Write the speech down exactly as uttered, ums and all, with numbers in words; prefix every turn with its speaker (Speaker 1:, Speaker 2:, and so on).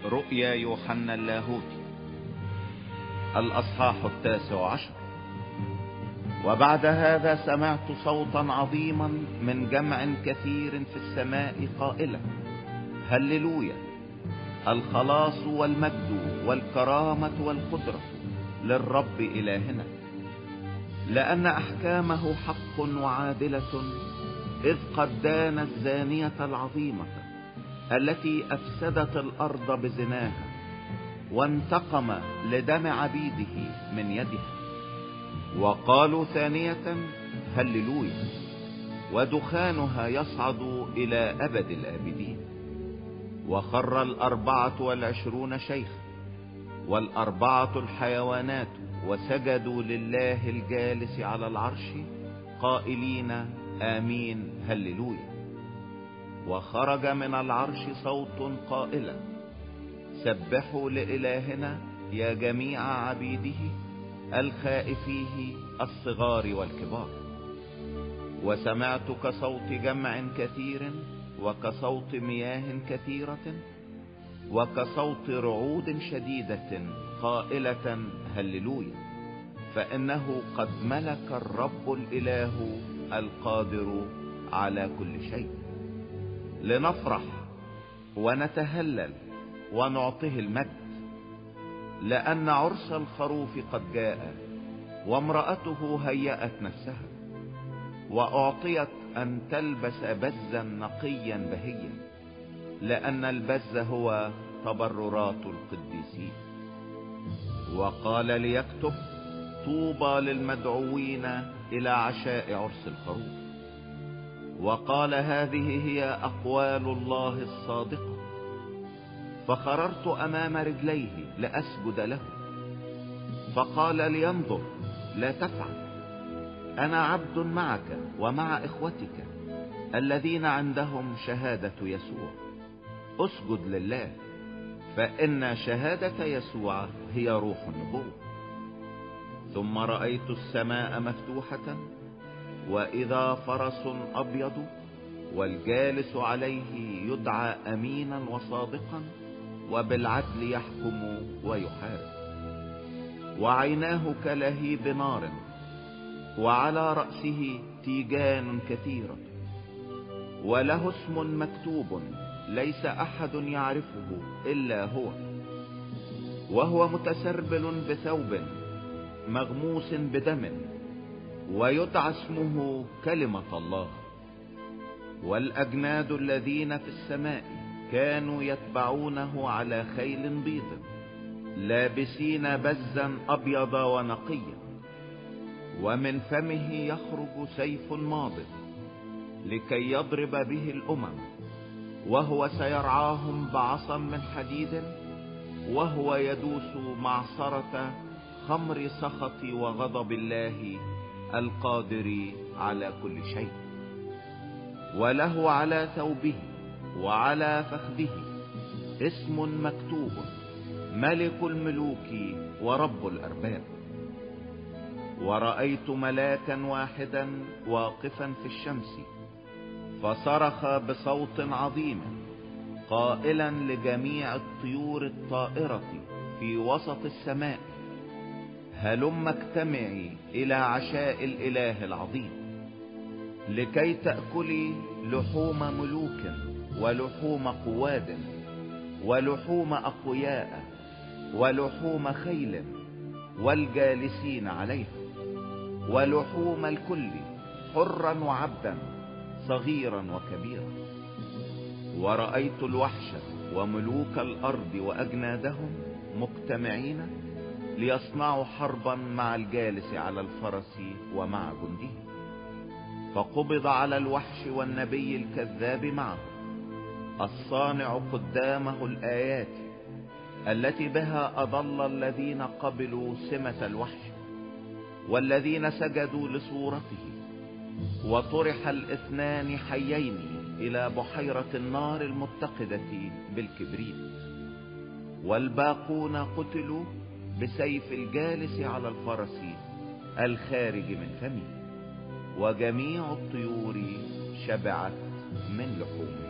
Speaker 1: رؤيا يوحنا اللاهوتي الأصحاح التاسع عشر. وبعد هذا سمعت صوتا عظيما من جمع كثير في السماء قائلا: هللويا، الخلاص والمجد والكرامة والقدرة للرب إلهنا، لأن أحكامه حق وعادلة، إذ قد دان الزانية العظيمة التي أفسدت الأرض بزناها، وانتقم لدم عبيده من يدها. وقالوا ثانية: هللويا، ودخانها يصعد إلى أبد الآبدين. وخر الأربعة والعشرون شيخا والأربعة الحيوانات وسجدوا لله الجالس على العرش قائلين: آمين، هللويا. وخرج من العرش صوت قائلا: سبحوا لإلهنا يا جميع عبيده الخائفيه الصغار والكبار. وسمعت كصوت جمع كثير وكصوت مياه كثيرة وكصوت رعود شديدة قائلة: هللويا، فإنه قد ملك الرب الإله القادر على كل شيء. لنفرح ونتهلل ونعطيه المجد، لأن عرس الخروف قد جاء، وامرأته هيأت نفسها، وأعطيت أن تلبس بزا نقيا بهيا، لأن البز هو تبررات القديسين. وقال ليكتب: طوبى للمدعوين إلى عشاء عرس الخروف. وقال: هذه هي أقوال الله الصادقة. فخررت أمام رجليه لأسجد له، فقال لينظر: لا تفعل، أنا عبد معك ومع إخوتك الذين عندهم شهادة يسوع، أسجد لله، فإن شهادة يسوع هي روح النبوة. ثم رأيت السماء مفتوحة، وإذا فرس أبيض، والجالس عليه يدعى أمينا وصادقا، وبالعدل يحكم ويحارب. وعيناه كلهيب نار، وعلى رأسه تيجان كثيرة، وله اسم مكتوب ليس أحد يعرفه إلا هو، وهو متسربل بثوب مغموس بدم، ويدعى اسمه كلمة الله. والأجناد الذين في السماء كانوا يتبعونه على خيل بيض، لابسين بزا أبيض ونقيا، ومن فمه يخرج سيف ماض لكي يضرب به الأمم، وهو سيرعاهم بعصا من حديد، وهو يدوس معصرة خمر سخط وغضب الله القادر على كل شيء. وله على ثوبه وعلى فخذه اسم مكتوب: ملك الملوك ورب الأرباب. ورأيت ملاكا واحدا واقفا في الشمس، فصرخ بصوت عظيم قائلا لجميع الطيور الطائرة في وسط السماء: هلم اجتمعي إلى عشاء الإله العظيم، لكي تأكلي لحوم ملوك ولحوم قواد ولحوم أقوياء ولحوم خيل والجالسين عليها، ولحوم الكل، حرا وعبدا، صغيرا وكبيرا. ورأيت الوحش وملوك الأرض وأجنادهم مجتمعين ليصنعوا حربا مع الجالس على الفرس ومع جنده. فقبض على الوحش والنبي الكذاب معه، الصانع قدامه الآيات التي بها أضل الذين قبلوا سمة الوحش والذين سجدوا لصورته. وطرح الاثنان حيين إلى بحيرة النار المتقدة بالكبريت. والباقون قتلوا بسيف الجالس على الفرس الخارج من فمه، وجميع الطيور شبعت من لحومه.